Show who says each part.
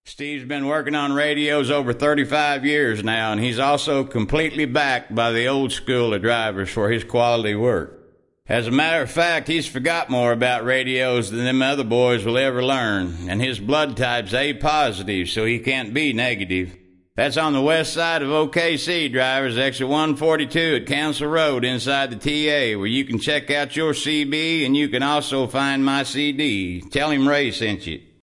Speaker 1: Steve's been working on radios over 35 years now, and he's also completely backed by the old school of drivers for his quality work. As a matter of fact, he's forgot more about radios than them other boys will ever learn, and his blood type's A positive, so he can't be negative. That's on the west side of OKC, drivers, exit 142 at Council Road inside the TA, where you can check out your CB and you can also find my CD. Tell him Ray sent you.